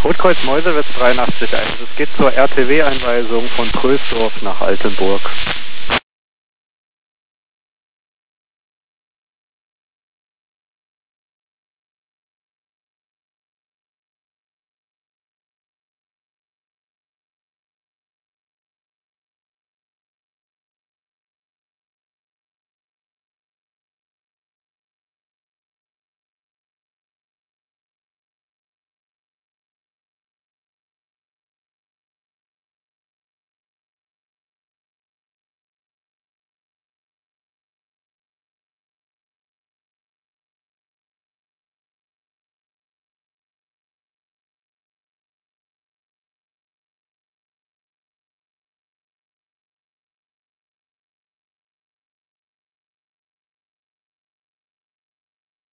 Rotkreuz Meuselwitz 83.1. Es geht zur RTW-Einweisung von Trösdorf nach Altenburg.